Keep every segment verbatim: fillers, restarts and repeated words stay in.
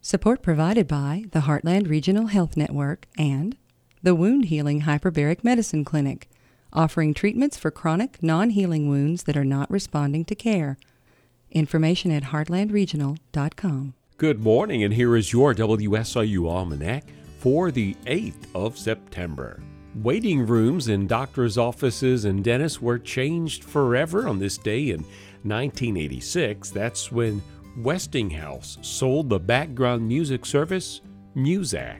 Support provided by the Heartland Regional Health Network and the Wound Healing Hyperbaric Medicine Clinic, offering treatments for chronic, non-healing wounds that are not responding to care. Information at heartland regional dot com. Good morning, and here is your W S I U Almanac for the eighth of September. Waiting rooms in doctors' offices and dentists were changed forever on this day in nineteen eighty-six. That's when Westinghouse sold the background music service Muzak.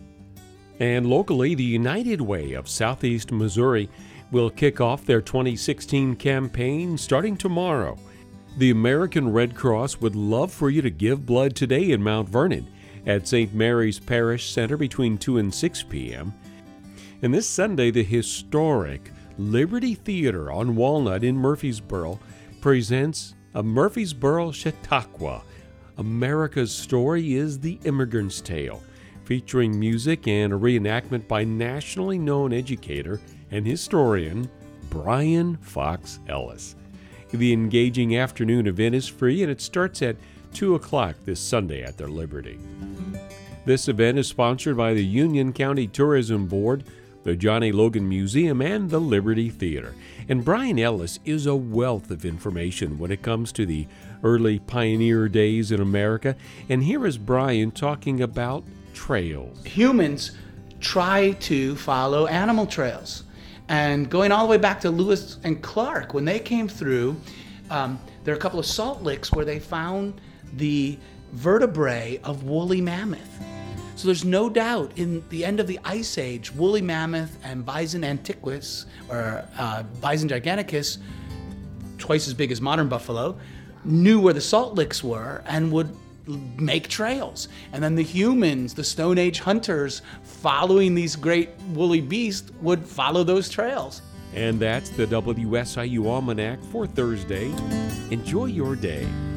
And locally, the United Way of Southeast Missouri will kick off their twenty sixteen campaign starting tomorrow. The American Red Cross would love for you to give blood today in Mount Vernon at Saint Mary's Parish Center between two and six p.m. And this Sunday, the historic Liberty Theater on Walnut in Murfreesboro presents a Murfreesboro Chautauqua. America's Story is the Immigrant's Tale, featuring music and a reenactment by nationally known educator and historian Brian Fox Ellis. The engaging afternoon event is free, and it starts at two o'clock this Sunday at their Liberty. This event is sponsored by the Union County Tourism Board, the Johnny Logan Museum, and the Liberty Theater. And Brian Ellis is a wealth of information when it comes to the early pioneer days in America. And here is Brian talking about trails. Humans try to follow animal trails. And going all the way back to Lewis and Clark, when they came through, um, there are a couple of salt licks where they found the vertebrae of woolly mammoth. So there's no doubt in the end of the Ice Age, woolly mammoth and Bison antiquus, or uh, Bison giganticus, twice as big as modern buffalo, knew where the salt licks were and would make trails. And then the humans, the Stone Age hunters, following these great woolly beasts, would follow those trails. And that's the W S I U Almanac for Thursday. Enjoy your day.